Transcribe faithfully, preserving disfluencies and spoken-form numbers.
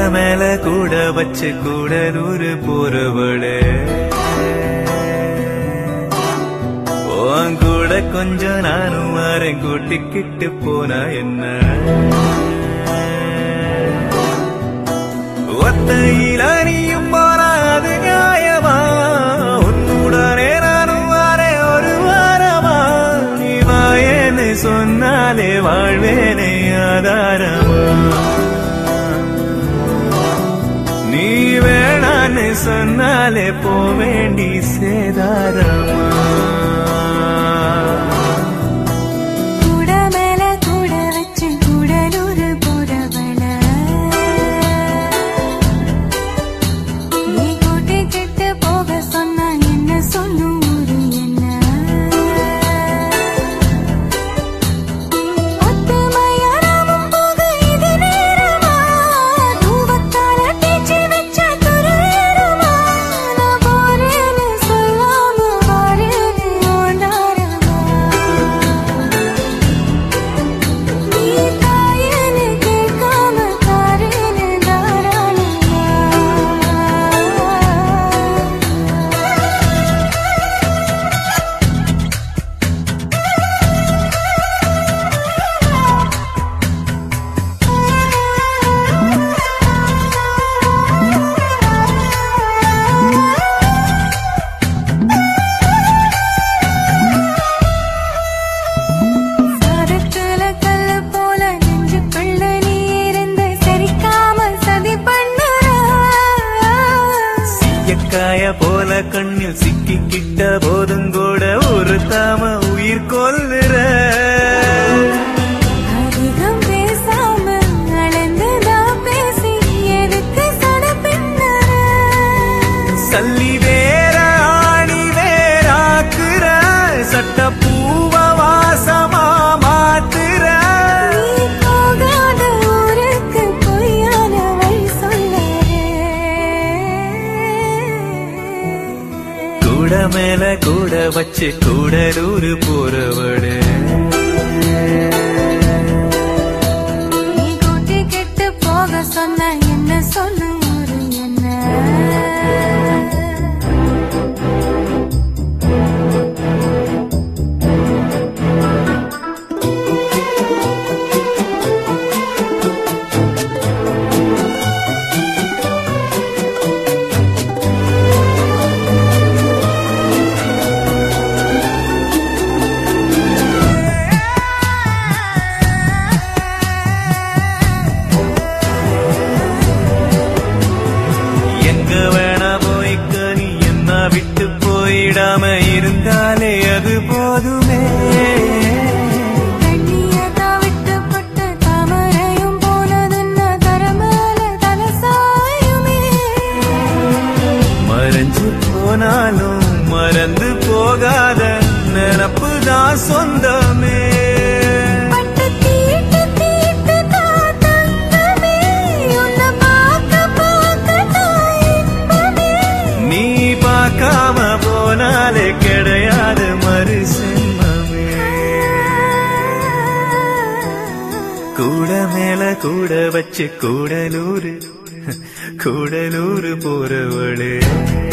மேல கூட வச்சு கூடலூர் போறவளே உன் கூட கொஞ்சம் நானும் வரேன் கூட்டிக்கிட்டு போனா என்ன ஒத்தையில நீயும் போறாது நியாயமா உன்னுடனே நானும் வரேன் ஒரு வாரமா நீ வாயேன்னு சொன்னாலே வாழ்வேனே ஆதாரமா நீ வேணான்னு சொன்னாலே போவேண்டி சேதாரமா போல கண்ணில் சிக்கிக்கிட்ட போதும் கூட ஒரு தாம உயிர் கொல்லுற அதிகம் பேசாம அளந்துதான் பேசி எதுக்கு சடப்பின்ன சல்லி வேற ஆணி வேறாக்குற சட்ட பூவ வாசமா மாத்துற போகாத ஊருக்கு பொய்யான வழி சொல்ல கூட மேல கூட வச்சு கூடலூர் போறவளே நீ கூட்டி கெட்டு போக சொன்ன என்ன சொல்லு ஒரு என்ன விட்டு போயிடாம இருந்தாலே அது போதுமே கண்ணியதா விட்டு பட்டு தாமரையும் போனதுன்னா தரமேல தலசாயுமே மறைஞ்சு போனாலும் மறந்து போகாத நினப்புதான் சொந்தமே பார்க்காம போனாலே கிடையாது மறு சென்மமே கூட மேல கூட வச்சு கூடலூர் கூடலூர் போறவளே